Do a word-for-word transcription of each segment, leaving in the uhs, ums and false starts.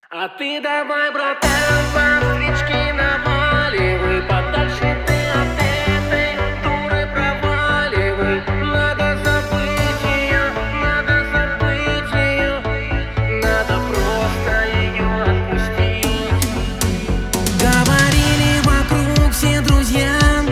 А ты давай, братан, быстрички наваливай, подальше ты от этой дуры проваливай. Надо забыть ее, надо забыть ее, надо просто ее отпустить. Говорили вокруг все друзья,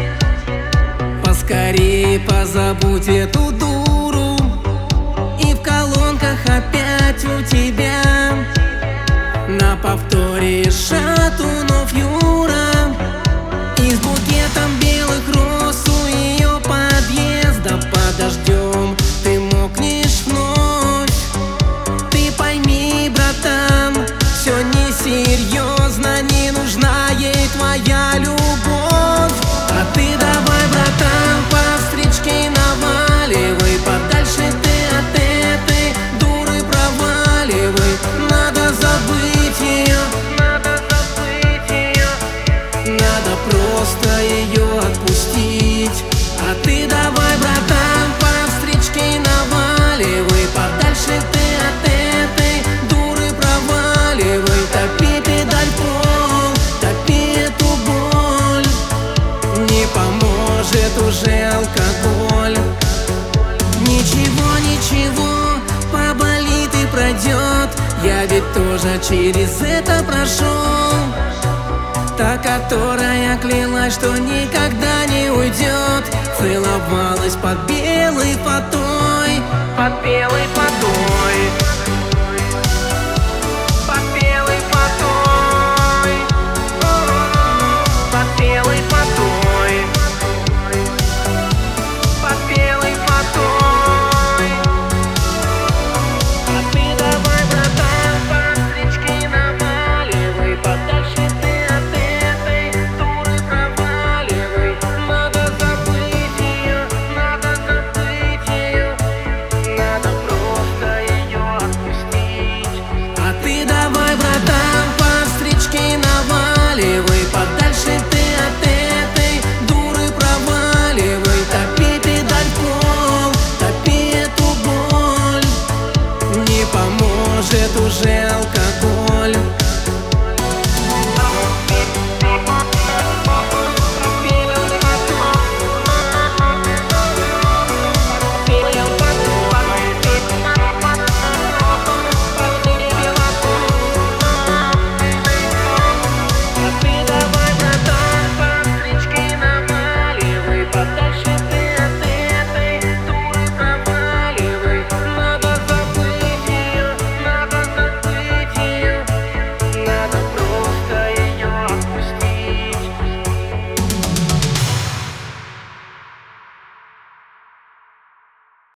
поскорее позабудь эту дуру. И в колонках опять у тебя на повторе Шатунов Юра. И с букетом белых роз у ее подъезда под дождем ты мокнешь вновь. Ты пойми, братан, все несерьезно, не нужна ей твоя любовь. А ты давай, братан, пострички наваливай, подальше ты от этой дуры проваливай. Надо забыть ее, надо забыть ее, надо просто ее отпустить. А ты давай, братан, пострички наваливай, подальше ты от этой дуры проваливай. Топи педаль в пол, топи эту боль, не поможет уже алкоголь. Ничего, ничего, поболит и пройдет, я ведь тоже через это прошел. Та, которая клялась, что никогда не уйдет, целовалась под белой фатой, под белой фатой.